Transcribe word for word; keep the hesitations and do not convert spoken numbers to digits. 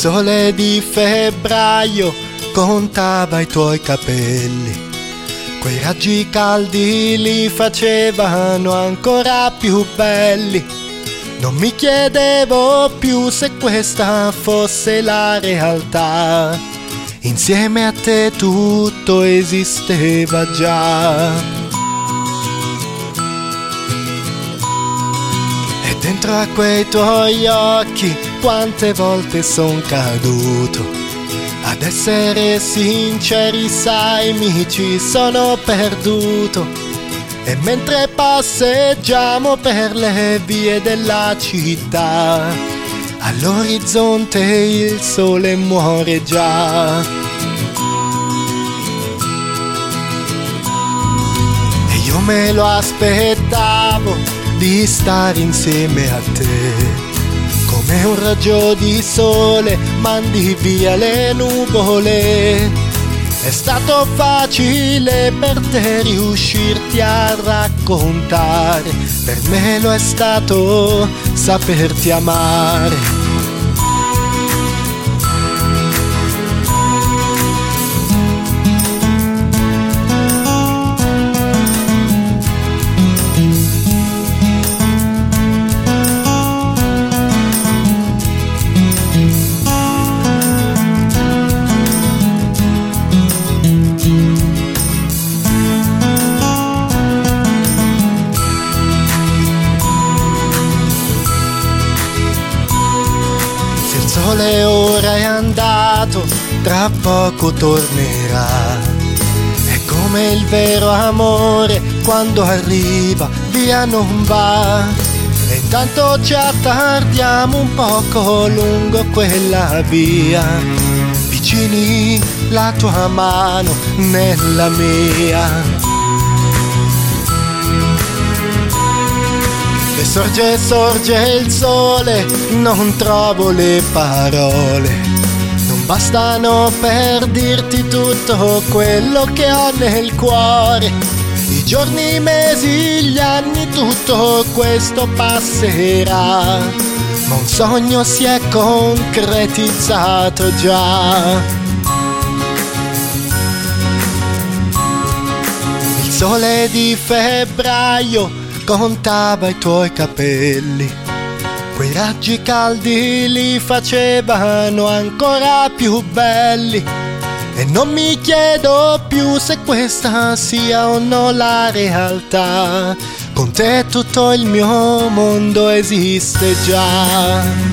sole di febbraio contava i tuoi capelli, quei raggi caldi li facevano ancora più belli. Non mi chiedevo più se questa fosse la realtà, insieme a te tutto esisteva già. E dentro a quei tuoi occhi quante volte son caduto. Ad essere sinceri, sai, mi ci sono perduto. E mentre passeggiamo per le vie della città, all'orizzonte il sole muore già. E io me lo aspettavo di stare insieme a te. Come un raggio di sole mandi via le nuvole. È stato facile per te riuscirti a raccontare, per me lo è stato saperti amare. Il sole ora è andato, tra poco tornerà. È come il vero amore, quando arriva via non va. E intanto ci attardiamo un poco lungo quella via, vicini la tua mano nella mia. E sorge, sorge il sole, non trovo le parole, non bastano per dirti tutto quello che ho nel cuore. I giorni, i mesi, gli anni, tutto questo passerà, ma un sogno si è concretizzato già. Il sole di febbraio contava i tuoi capelli, quei raggi caldi li facevano ancora più belli. E non mi chiedo più se questa sia o no la realtà, con te tutto il mio mondo esiste già.